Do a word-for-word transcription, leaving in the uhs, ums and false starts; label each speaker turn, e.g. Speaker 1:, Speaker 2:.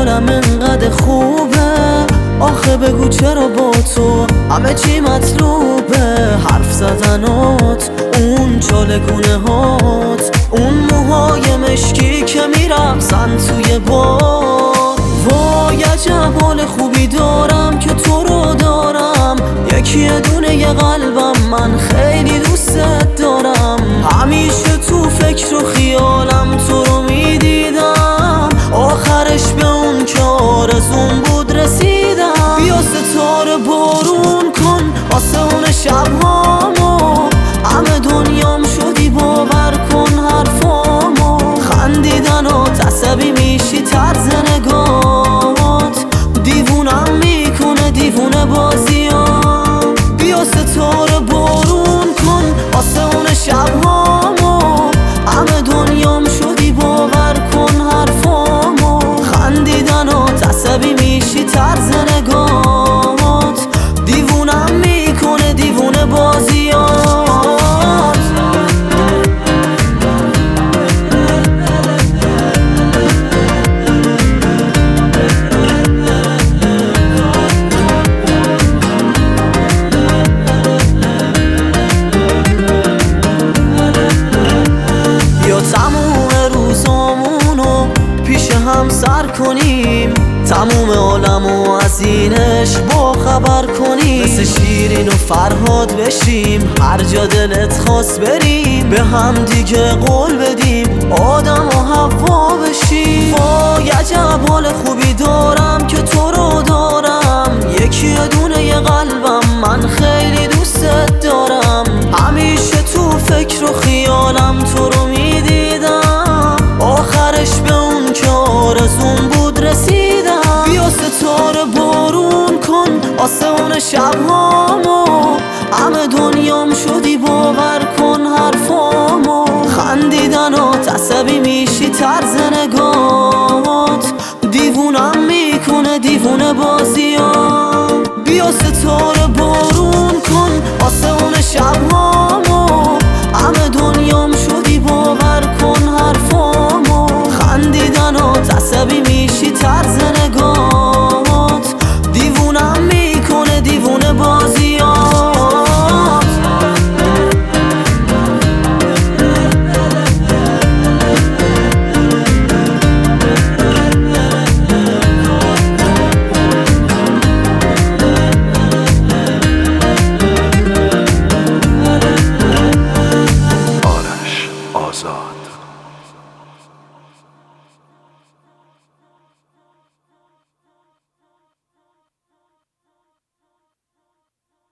Speaker 1: حالم انقدر خوبه، آخه بگو چرا با تو همه چی مطلوبه. حرف زدنات، اون چالگونه هات، اون موهای مشکی که میرقصن توی باد. وای عجب حال خوبی دارم که تو رو دارم، یکی دونه یه قلبم، من خیلی دوستت دارم. همیشه تو فکر و خیالم تو رو میدیدم، آخرش به اون که آرزون بود رسیدم. بیا ستاره بارون کن واسه اون شبهامو، همه دنیام شدی باور کن حرفامو. خندیدنات عصبی میشی طرز نگات، دیوونم میکنه دیوونه بازیام. بیا ستاره بارون کن واسه اون شبهامو، همه دنیام شدی باور کن حرفامو. خندیدنات عصبی میشی طرز نگات، دیوونم میکنه دیوونه بازیات. یا تموم روزامونو پیش هم سر کنیم، تموم عالمو از اینش با خبر کنیم. مثل شیرین و فرهاد بشیم، هر جا دلت خواست بریم، به هم دیگه قول بدیم آدم و حوا بشیم. وای عجب حال خوبی دارم که تو رو دارم، یکی دونه یه قلبم، من خیلی دوستت دارم.